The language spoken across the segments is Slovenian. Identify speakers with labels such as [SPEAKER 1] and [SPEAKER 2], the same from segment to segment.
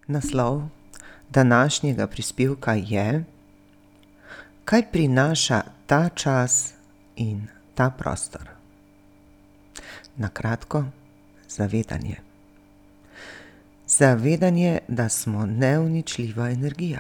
[SPEAKER 1] Naslov današnjega prispevka je: Kaj prinaša ta čas in ta prostor? Na kratko, zavedanje. Zavedanje, da smo neuničljiva energija.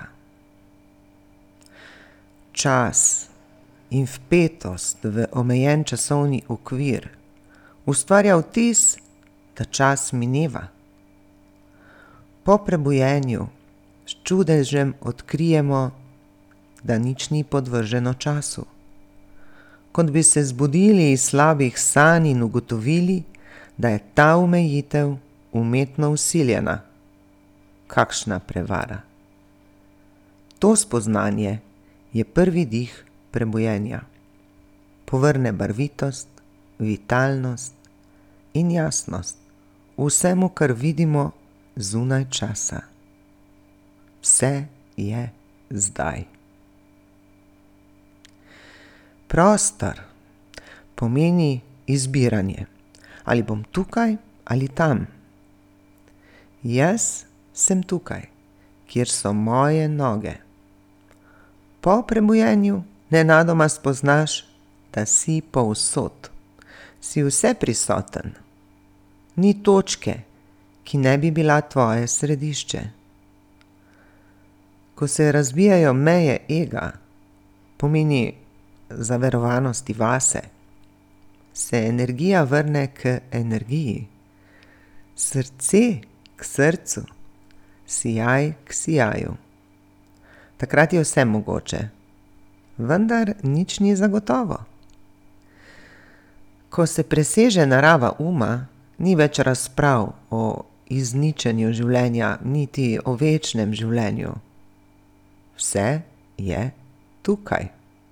[SPEAKER 1] Čas in vpetost v omejen časovni okvir ustvarja vtis, da čas mineva. Po prebujenju s čudežem odkrijemo, da nič ni podvrženo času. Kot bi se zbudili iz slabih sanj in ugotovili, da je ta omejitev umetno vsiljena. Kakšna prevara! To spoznanje je prvi dih prebujenja. Povrne barvitost, vitalnost in jasnost vsemu, kar vidimo zunaj časa. Vse je zdaj. Prostor pomeni izbiranje. Ali bom tukaj ali tam. Jaz sem tukaj, kjer so moje noge. Po prebujenju nenadoma spoznaš, da si povsod. Si vseprisoten. Ni točke, ki ne bi bila tvoje središče. Ko se razbijajo meje ega, pomeni zaverovanosti vase, se energija vrne k energiji, srce k srcu, sijaj k sijaju. Takrat je vse mogoče, vendar nič ni zagotovo. Ko se preseže narava uma, ni več razprav o izničenju življenja, niti o večnem življenju. Vse je tukaj.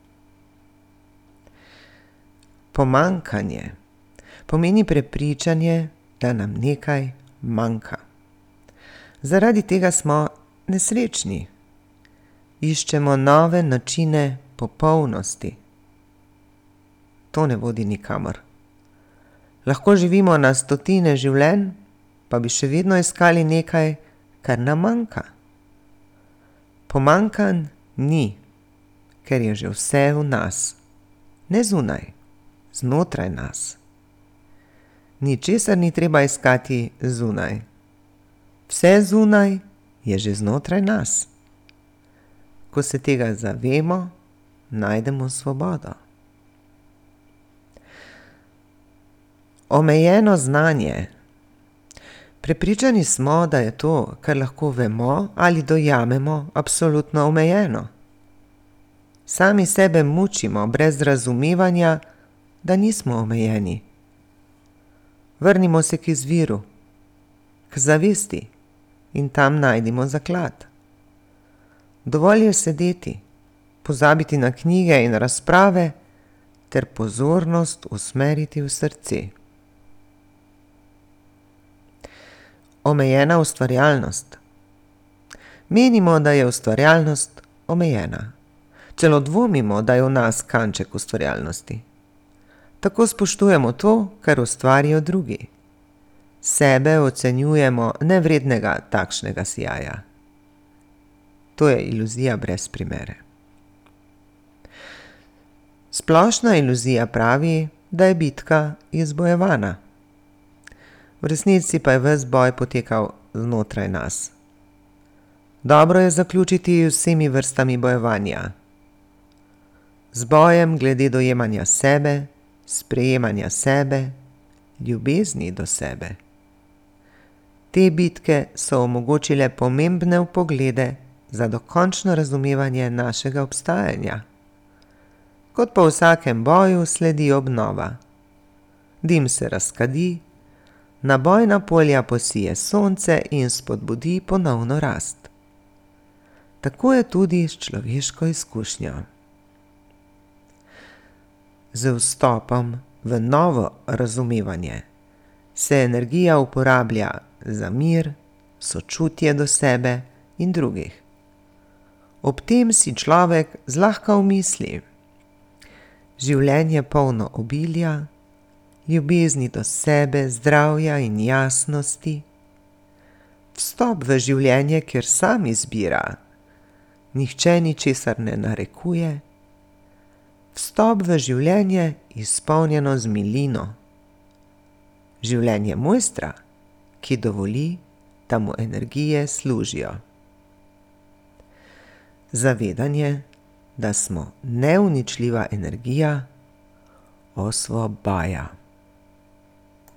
[SPEAKER 1] Pomanjkanje pomeni prepričanje, da nam nekaj manjka. Zaradi tega smo nesrečni. Iščemo nove načine popolnosti. To ne vodi nikamor. Lahko živimo na stotine življenj, pa bi še vedno iskali nekaj, kar nam manjka. Pomanjkanj ni, ker je že vse v nas. Ne zunaj, znotraj nas. Ničesar ni treba iskati zunaj. Vse zunaj je že znotraj nas. Ko se tega zavemo, najdemo svobodo. Omejeno znanje. Prepričani smo, da je to, kar lahko vemo ali dojamemo, absolutno omejeno. Sami sebe mučimo brez razumevanja, da nismo omejeni. Vrnimo se k izviru, k zavesti in tam najdimo zaklad. Dovolj je sedeti, pozabiti na knjige in razprave ter pozornost usmeriti v srce. Omejena ustvarjalnost. Menimo, da je ustvarjalnost omejena. Celo dvomimo, da je v nas kanček ustvarjalnosti. Tako spoštujemo to, kar ustvarijo drugi. Sebe ocenjujemo nevrednega takšnega sijaja. To je iluzija brez primere. Splošna iluzija pravi, da je bitka izbojevana. V resnici pa je ves boj potekal znotraj nas. Dobro je zaključiti z vsemi vrstami bojevanja. Z bojem glede dojemanja sebe, sprejemanja sebe, ljubezni do sebe. Te bitke so omogočile pomembne vpoglede za dokončno razumevanje našega obstajanja. Kot po vsakem boju sledi obnova. Dim se razkadi, na bojna polja posije sonce in spodbudi ponovno rast. Tako je tudi s človeško izkušnjo. Z vstopom v novo razumevanje se energija uporablja za mir, sočutje do sebe in drugih. Ob tem si človek zlahka umisli: življenje polno obilja, ljubezni do sebe, zdravja in jasnosti. Vstop v življenje, kjer sam izbira. Nihče ničesar ne narekuje. Vstop v življenje, izpolnjeno z milino. Življenje mojstra, ki dovoli, da mu energije služijo. Zavedanje, da smo neuničljiva energija, osvobaja.